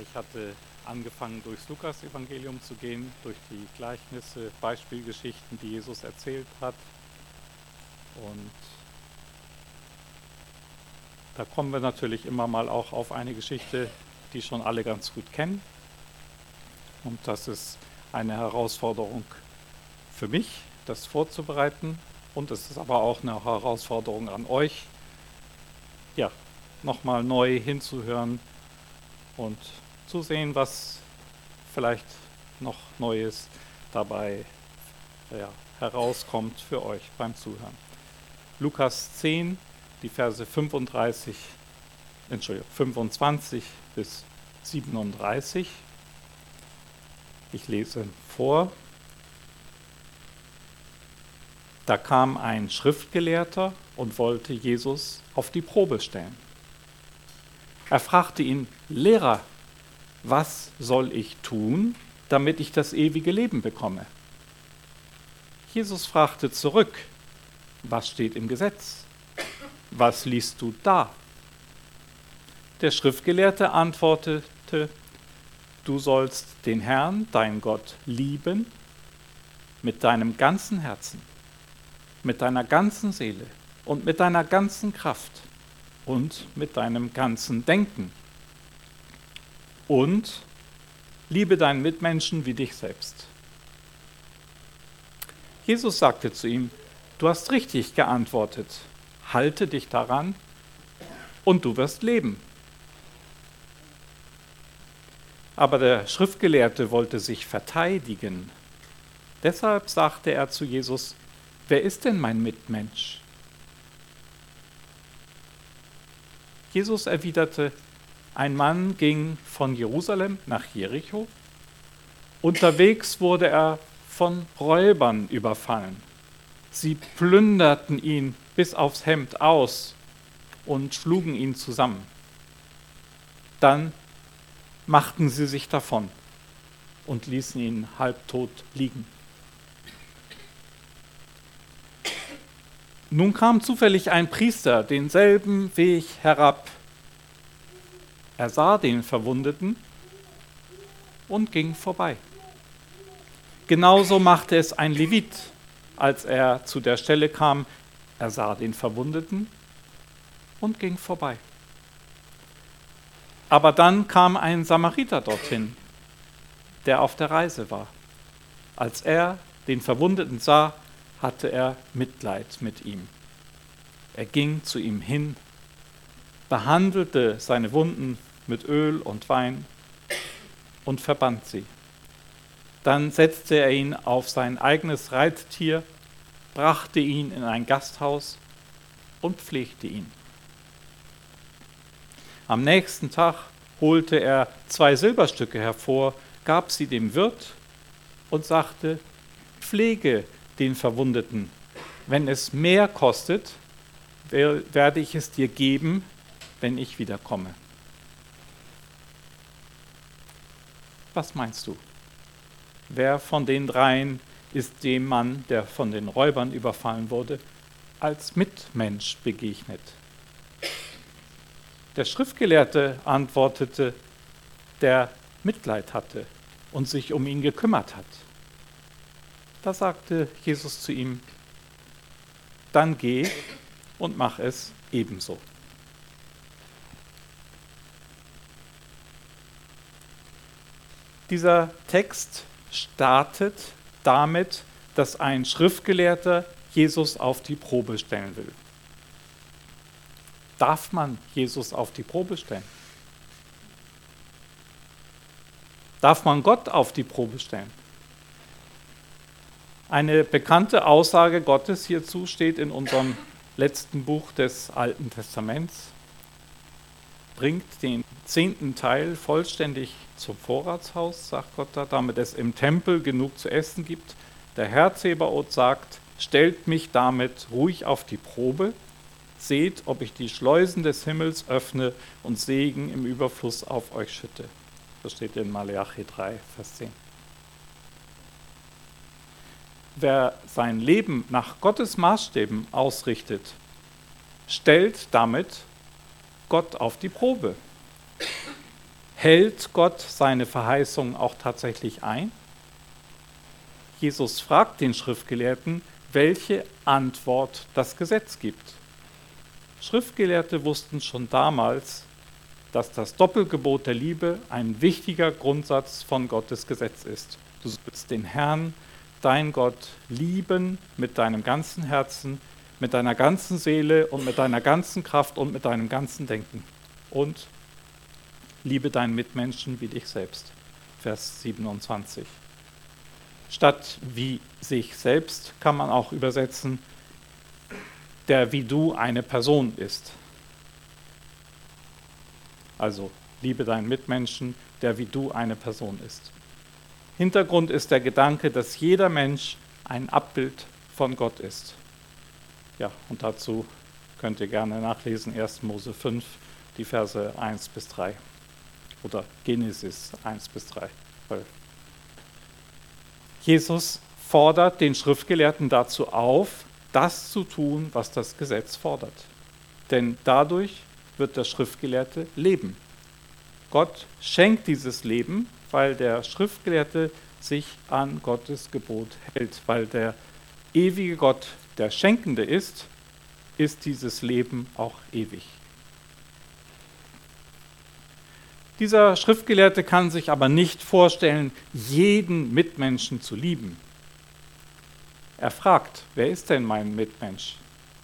Ich hatte angefangen, durchs Lukas-Evangelium zu gehen, durch die Gleichnisse, Beispielgeschichten, die Jesus erzählt hat. Und da kommen wir natürlich immer mal auch auf eine Geschichte, die schon alle ganz gut kennen. Und das ist eine Herausforderung für mich, das vorzubereiten. Und es ist aber auch eine Herausforderung an euch, ja, nochmal neu hinzuhören und zu sehen, was vielleicht noch Neues dabei herauskommt für euch beim Zuhören. Lukas 10, die Verse 25 bis 37. Ich lese vor. Da kam ein Schriftgelehrter und wollte Jesus auf die Probe stellen. Er fragte ihn: Lehrer, was soll ich tun, damit ich das ewige Leben bekomme? Jesus fragte zurück: Was steht im Gesetz? Was liest du da? Der Schriftgelehrte antwortete: Du sollst den Herrn, dein Gott, lieben mit deinem ganzen Herzen, mit deiner ganzen Seele und mit deiner ganzen Kraft und mit deinem ganzen Denken. Und liebe deinen Mitmenschen wie dich selbst. Jesus sagte zu ihm: Du hast richtig geantwortet. Halte dich daran und du wirst leben. Aber der Schriftgelehrte wollte sich verteidigen. Deshalb sagte er zu Jesus: Wer ist denn mein Mitmensch? Jesus erwiderte: Ein Mann ging von Jerusalem nach Jericho. Unterwegs wurde er von Räubern überfallen. Sie plünderten ihn bis aufs Hemd aus und schlugen ihn zusammen. Dann machten sie sich davon und ließen ihn halbtot liegen. Nun kam zufällig ein Priester denselben Weg herab. Er sah den Verwundeten und ging vorbei. Genauso machte es ein Levit, als er zu der Stelle kam. Er sah den Verwundeten und ging vorbei. Aber dann kam ein Samariter dorthin, der auf der Reise war. Als er den Verwundeten sah, hatte er Mitleid mit ihm. Er ging zu ihm hin, behandelte seine Wunden mit Öl und Wein und verband sie. Dann setzte er ihn auf sein eigenes Reittier, brachte ihn in ein Gasthaus und pflegte ihn. Am nächsten Tag holte er 2 Silberstücke hervor, gab sie dem Wirt und sagte: Pflege den Verwundeten. Wenn es mehr kostet, werde ich es dir geben, wenn ich wiederkomme. Was meinst du? Wer von den dreien ist dem Mann, der von den Räubern überfallen wurde, als Mitmensch begegnet? Der Schriftgelehrte antwortete, der Mitleid hatte und sich um ihn gekümmert hat. Da sagte Jesus zu ihm: Dann geh und mach es ebenso. Dieser Text startet damit, dass ein Schriftgelehrter Jesus auf die Probe stellen will. Darf man Jesus auf die Probe stellen? Darf man Gott auf die Probe stellen? Eine bekannte Aussage Gottes hierzu steht in unserem letzten Buch des Alten Testaments. Bringt den 10. Teil vollständig zum Vorratshaus, sagt Gott da, damit es im Tempel genug zu essen gibt. Der Herr Zebaoth sagt: Stellt mich damit ruhig auf die Probe. Seht, ob ich die Schleusen des Himmels öffne und Segen im Überfluss auf euch schütte. Das steht in Maleachi 3, Vers 10. Wer sein Leben nach Gottes Maßstäben ausrichtet, stellt damit Gott auf die Probe. Hält Gott seine Verheißungen auch tatsächlich ein? Jesus fragt den Schriftgelehrten, welche Antwort das Gesetz gibt. Schriftgelehrte wussten schon damals, dass das Doppelgebot der Liebe ein wichtiger Grundsatz von Gottes Gesetz ist. Du sollst den Herrn, dein Gott, lieben mit deinem ganzen Herzen, mit deiner ganzen Seele und mit deiner ganzen Kraft und mit deinem ganzen Denken. Und liebe deinen Mitmenschen wie dich selbst. Vers 27. Statt wie sich selbst kann man auch übersetzen, der wie du eine Person ist. Also liebe deinen Mitmenschen, der wie du eine Person ist. Hintergrund ist der Gedanke, dass jeder Mensch ein Abbild von Gott ist. Ja, und dazu könnt ihr gerne nachlesen, 1. Mose 5, die Verse 1 bis 3. Oder Genesis 1 bis 3. Jesus fordert den Schriftgelehrten dazu auf, das zu tun, was das Gesetz fordert. Denn dadurch wird der Schriftgelehrte leben. Gott schenkt dieses Leben, weil der Schriftgelehrte sich an Gottes Gebot hält. Weil der ewige Gott der Schenkende ist, ist dieses Leben auch ewig. Dieser Schriftgelehrte kann sich aber nicht vorstellen, jeden Mitmenschen zu lieben. Er fragt, wer ist denn mein Mitmensch?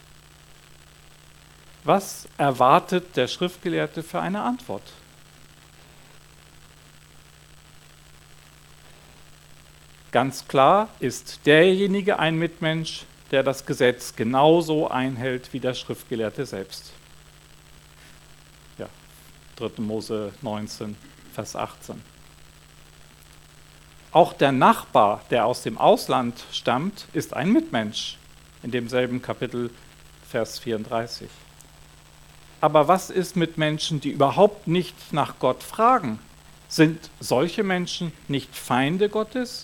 Was erwartet der Schriftgelehrte für eine Antwort? Ganz klar ist derjenige ein Mitmensch, der das Gesetz genauso einhält wie der Schriftgelehrte selbst. Ja, 3. Mose 19, Vers 18. Auch der Nachbar, der aus dem Ausland stammt, ist ein Mitmensch, in demselben Kapitel, Vers 34. Aber was ist mit Menschen, die überhaupt nicht nach Gott fragen? Sind solche Menschen nicht Feinde Gottes?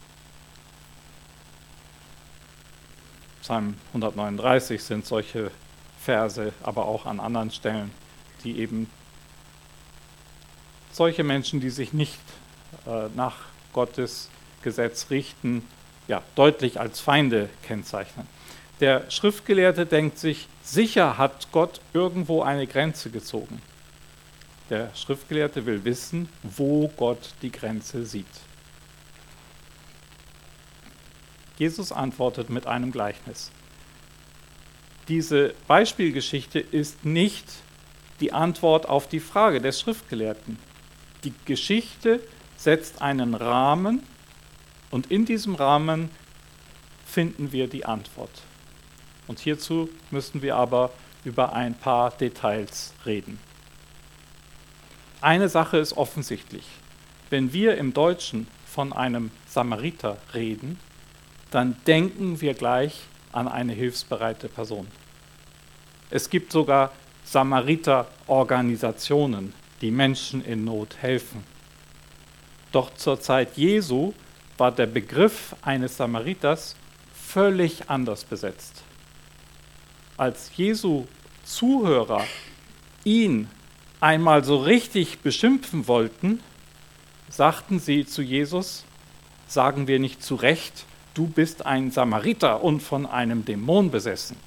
Psalm 139 sind solche Verse, aber auch an anderen Stellen, die eben solche Menschen, die sich nicht nach Gottes Gesetz richten, ja, deutlich als Feinde kennzeichnen. Der Schriftgelehrte denkt sich, sicher hat Gott irgendwo eine Grenze gezogen. Der Schriftgelehrte will wissen, wo Gott die Grenze sieht. Jesus antwortet mit einem Gleichnis. Diese Beispielgeschichte ist nicht die Antwort auf die Frage des Schriftgelehrten. Die Geschichte setzt einen Rahmen und in diesem Rahmen finden wir die Antwort. Und hierzu müssen wir aber über ein paar Details reden. Eine Sache ist offensichtlich. Wenn wir im Deutschen von einem Samariter reden, dann denken wir gleich an eine hilfsbereite Person. Es gibt sogar Samariterorganisationen, die Menschen in Not helfen. Doch zur Zeit Jesu war der Begriff eines Samariters völlig anders besetzt. Als Jesu Zuhörer ihn einmal so richtig beschimpfen wollten, sagten sie zu Jesus, sagen wir nicht zu Recht, du bist ein Samariter und von einem Dämon besessen.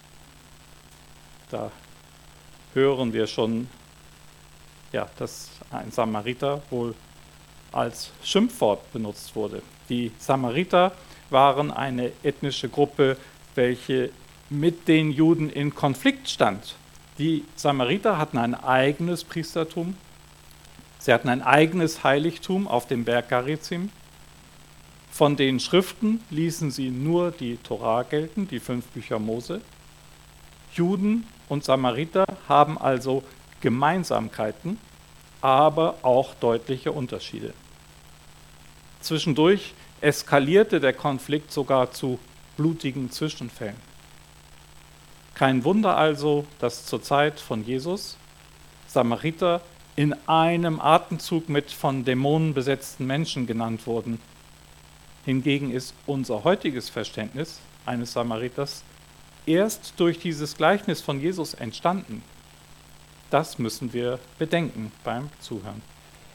Da hören wir schon, ja, dass ein Samariter wohl als Schimpfwort benutzt wurde. Die Samariter waren eine ethnische Gruppe, welche mit den Juden in Konflikt stand. Die Samariter hatten ein eigenes Priestertum, sie hatten ein eigenes Heiligtum auf dem Berg Garizim. Von den Schriften ließen sie nur die Tora gelten, die 5 Bücher Mose. Juden und Samariter haben also Gemeinsamkeiten, aber auch deutliche Unterschiede. Zwischendurch eskalierte der Konflikt sogar zu blutigen Zwischenfällen. Kein Wunder also, dass zur Zeit von Jesus Samariter in einem Atemzug mit von Dämonen besetzten Menschen genannt wurden. Hingegen ist unser heutiges Verständnis eines Samariters erst durch dieses Gleichnis von Jesus entstanden. Das müssen wir bedenken beim Zuhören.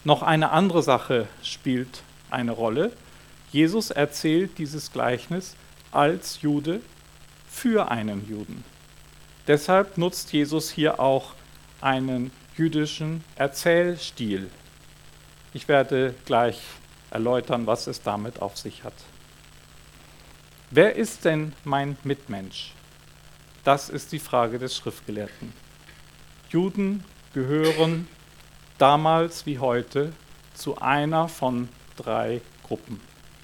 Noch eine andere Sache spielt eine Rolle. Jesus erzählt dieses Gleichnis als Jude für einen Juden. Deshalb nutzt Jesus hier auch einen jüdischen Erzählstil. Ich werde gleich erläutern, was es damit auf sich hat. Wer ist denn mein Mitmensch? Das ist die Frage des Schriftgelehrten. Juden gehören damals wie heute zu einer von 3 Gruppen.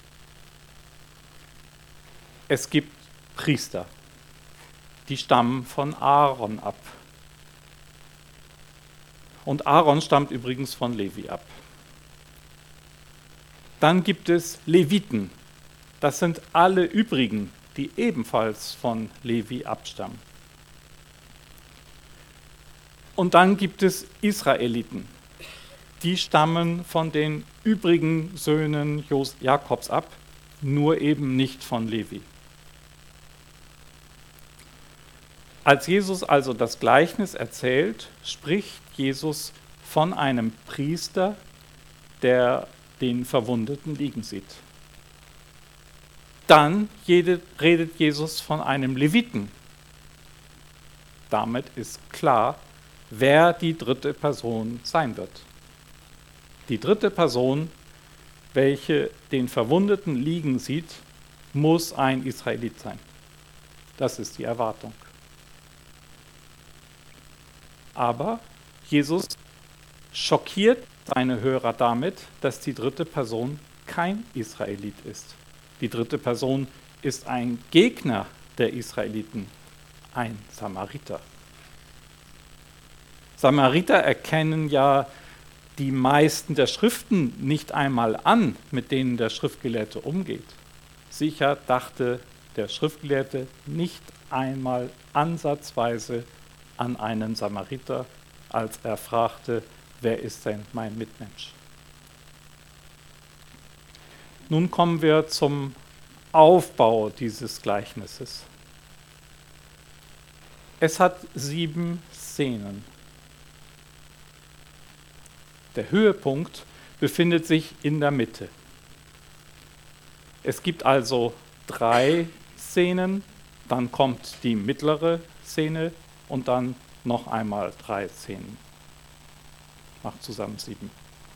Es gibt Priester, die stammen von Aaron ab. Und Aaron stammt übrigens von Levi ab. Dann gibt es Leviten. Das sind alle übrigen, die ebenfalls von Levi abstammen. Und dann gibt es Israeliten. Die stammen von den übrigen Söhnen Jakobs ab, nur eben nicht von Levi. Als Jesus also das Gleichnis erzählt, spricht Jesus von einem Priester, der den Verwundeten liegen sieht. Dann redet Jesus von einem Leviten. Damit ist klar, wer die 3. Person sein wird. Die 3. Person, welche den Verwundeten liegen sieht, muss ein Israelit sein. Das ist die Erwartung. Aber Jesus schockiert seine Hörer damit, dass die 3. Person kein Israelit ist. Die 3. Person ist ein Gegner der Israeliten, ein Samariter. Samariter erkennen ja die meisten der Schriften nicht einmal an, mit denen der Schriftgelehrte umgeht. Sicher dachte der Schriftgelehrte nicht einmal ansatzweise an einen Samariter, als er fragte, wer ist denn mein Mitmensch? Nun kommen wir zum Aufbau dieses Gleichnisses. Es hat 7 Szenen. Der Höhepunkt befindet sich in der Mitte. Es gibt also 3 Szenen, dann kommt die mittlere Szene und dann noch einmal 3 Szenen. Macht zusammen 7.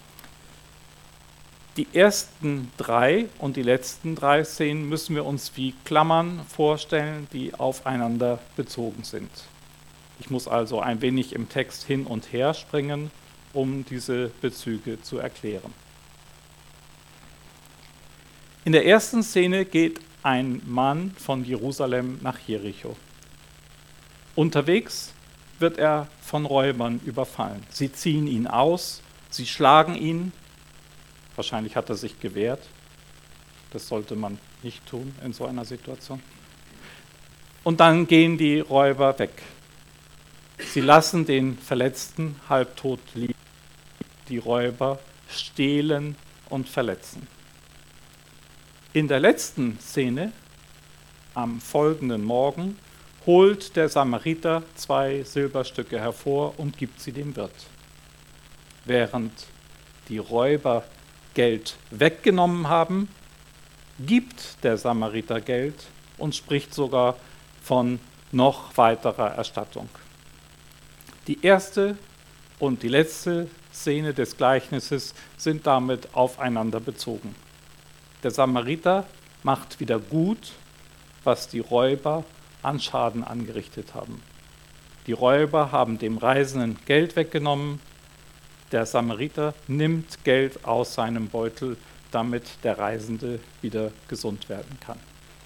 Die ersten 3 und die letzten 3 Szenen müssen wir uns wie Klammern vorstellen, die aufeinander bezogen sind. Ich muss also ein wenig im Text hin und her springen, um diese Bezüge zu erklären. In der ersten Szene geht ein Mann von Jerusalem nach Jericho. Unterwegs wird er von Räubern überfallen. Sie ziehen ihn aus, sie schlagen ihn. Wahrscheinlich hat er sich gewehrt. Das sollte man nicht tun in so einer Situation. Und dann gehen die Räuber weg. Sie lassen den Verletzten halbtot liegen. Die Räuber stehlen und verletzen. In der letzten Szene, am folgenden Morgen, holt der Samariter 2 Silberstücke hervor und gibt sie dem Wirt. Während die Räuber Geld weggenommen haben, gibt der Samariter Geld und spricht sogar von noch weiterer Erstattung. Die erste und die letzte Szene des Gleichnisses sind damit aufeinander bezogen. Der Samariter macht wieder gut, was die Räuber an Schaden angerichtet haben. Die Räuber haben dem Reisenden Geld weggenommen. Der Samariter nimmt Geld aus seinem Beutel, damit der Reisende wieder gesund werden kann.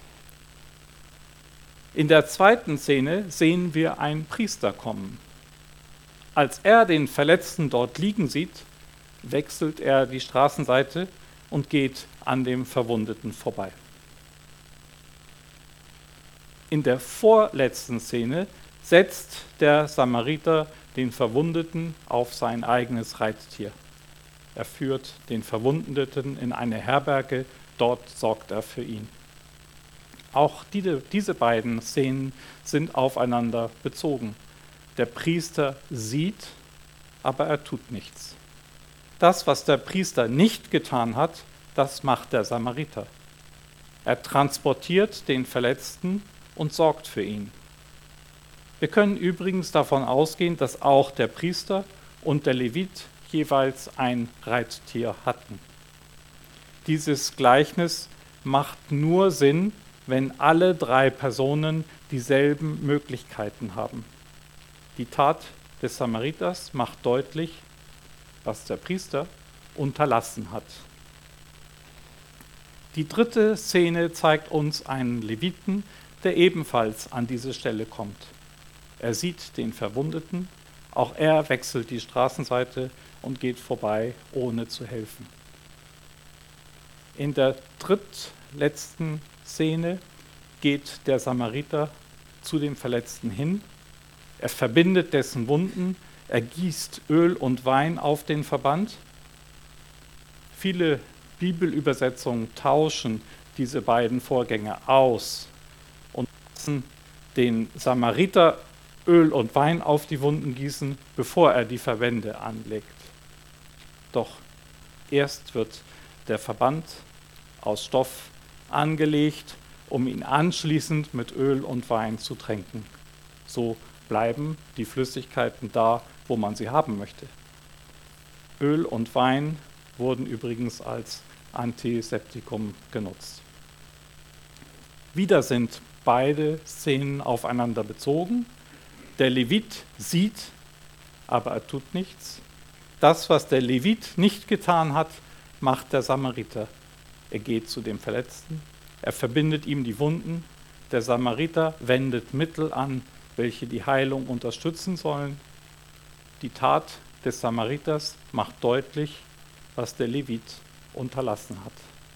In der zweiten Szene sehen wir einen Priester kommen. Als er den Verletzten dort liegen sieht, wechselt er die Straßenseite und geht an dem Verwundeten vorbei. In der vorletzten Szene setzt der Samariter den Verwundeten auf sein eigenes Reittier. Er führt den Verwundeten in eine Herberge, dort sorgt er für ihn. Auch diese beiden Szenen sind aufeinander bezogen. Der Priester sieht, aber er tut nichts. Das, was der Priester nicht getan hat, das macht der Samariter. Er transportiert den Verletzten und sorgt für ihn. Wir können übrigens davon ausgehen, dass auch der Priester und der Levit jeweils ein Reittier hatten. Dieses Gleichnis macht nur Sinn, wenn alle drei Personen dieselben Möglichkeiten haben. Die Tat des Samariters macht deutlich, was der Priester unterlassen hat. Die dritte Szene zeigt uns einen Leviten, der ebenfalls an diese Stelle kommt. Er sieht den Verwundeten, auch er wechselt die Straßenseite und geht vorbei, ohne zu helfen. In der drittletzten Szene geht der Samariter zu dem Verletzten hin, er verbindet dessen Wunden, er gießt Öl und Wein auf den Verband. Viele Bibelübersetzungen tauschen diese beiden Vorgänge aus und lassen den Samariter Öl und Wein auf die Wunden gießen, bevor er die Verbände anlegt. Doch erst wird der Verband aus Stoff angelegt, um ihn anschließend mit Öl und Wein zu tränken. So bleiben die Flüssigkeiten da, wo man sie haben möchte. Öl und Wein wurden übrigens als Antiseptikum genutzt. Wieder sind beide Szenen aufeinander bezogen. Der Levit sieht, aber er tut nichts. Das, was der Levit nicht getan hat, macht der Samariter. Er geht zu dem Verletzten, er verbindet ihm die Wunden. Der Samariter wendet Mittel an, welche die Heilung unterstützen sollen. Die Tat des Samariters macht deutlich, was der Levit unterlassen hat.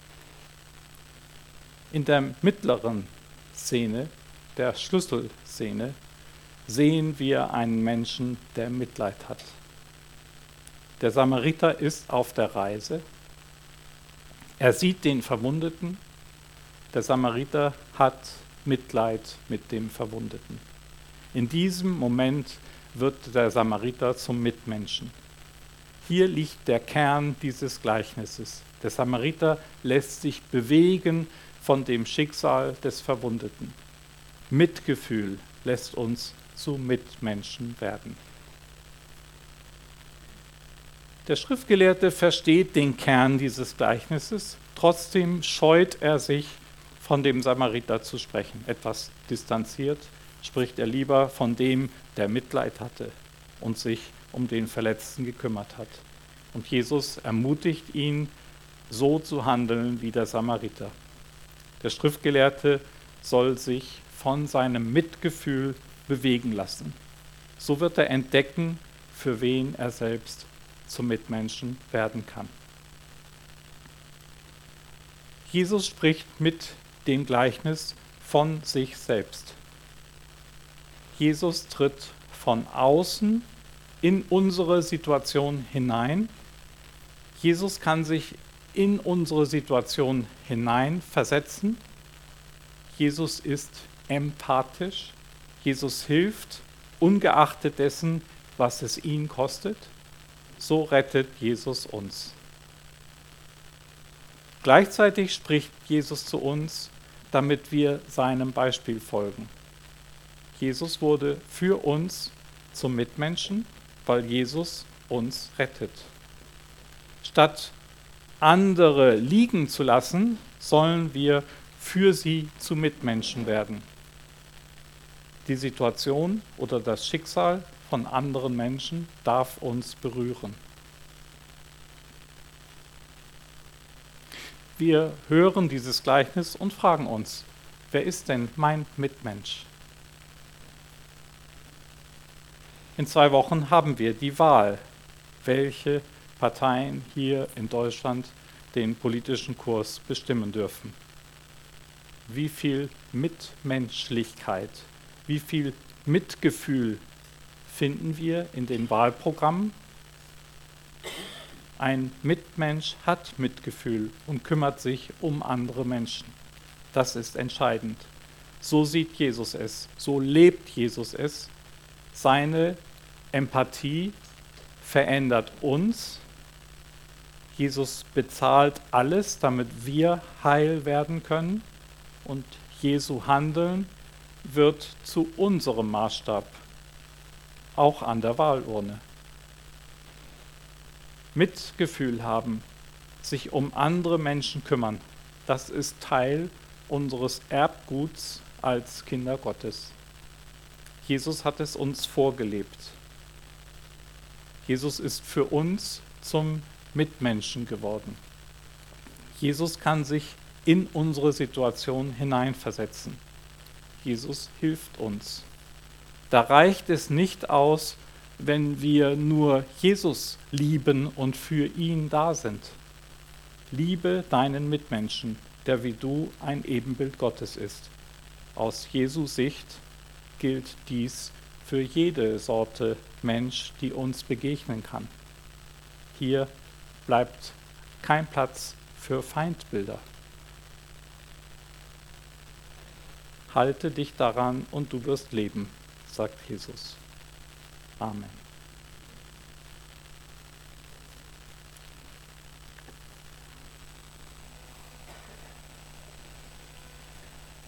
In der mittleren Szene, der Schlüsselszene, sehen wir einen Menschen, der Mitleid hat. Der Samariter ist auf der Reise. Er sieht den Verwundeten. Der Samariter hat Mitleid mit dem Verwundeten. In diesem Moment wird der Samariter zum Mitmenschen. Hier liegt der Kern dieses Gleichnisses. Der Samariter lässt sich bewegen von dem Schicksal des Verwundeten. Mitgefühl lässt uns zu Mitmenschen werden. Der Schriftgelehrte versteht den Kern dieses Gleichnisses, trotzdem scheut er sich, von dem Samariter zu sprechen. Etwas distanziert spricht er lieber von dem, der Mitleid hatte und sich um den Verletzten gekümmert hat. Und Jesus ermutigt ihn, so zu handeln wie der Samariter. Der Schriftgelehrte soll sich von seinem Mitgefühl bewegen lassen. So wird er entdecken, für wen er selbst zum Mitmenschen werden kann. Jesus spricht mit dem Gleichnis von sich selbst. Jesus tritt von außen in unsere Situation hinein. Jesus kann sich in unsere Situation hineinversetzen. Jesus ist empathisch. Jesus hilft, ungeachtet dessen, was es ihn kostet. So rettet Jesus uns. Gleichzeitig spricht Jesus zu uns, damit wir seinem Beispiel folgen. Jesus wurde für uns zum Mitmenschen, weil Jesus uns rettet. Statt andere liegen zu lassen, sollen wir für sie zu Mitmenschen werden. Die Situation oder das Schicksal von anderen Menschen darf uns berühren. Wir hören dieses Gleichnis und fragen uns, wer ist denn mein Mitmensch? In 2 Wochen haben wir die Wahl, welche Parteien hier in Deutschland den politischen Kurs bestimmen dürfen. Wie viel Mitmenschlichkeit, wie viel Mitgefühl finden wir in den Wahlprogrammen? Ein Mitmensch hat Mitgefühl und kümmert sich um andere Menschen. Das ist entscheidend. So sieht Jesus es, so lebt Jesus es. Seine Empathie verändert uns Jesus bezahlt alles, damit wir heil werden können, und Jesu Handeln wird zu unserem Maßstab, auch an der Wahlurne. Mitgefühl haben, sich um andere Menschen kümmern, das ist Teil unseres Erbguts als Kinder Gottes. Jesus hat es uns vorgelebt. Jesus ist für uns zum Mitmenschen geworden. Jesus kann sich in unsere Situation hineinversetzen. Jesus hilft uns. Da reicht es nicht aus, wenn wir nur Jesus lieben und für ihn da sind. Liebe deinen Mitmenschen, der wie du ein Ebenbild Gottes ist. Aus Jesu Sicht gilt dies für jede Sorte Mensch, die uns begegnen kann. Hier bleibt kein Platz für Feindbilder. Halte dich daran und du wirst leben, sagt Jesus. Amen.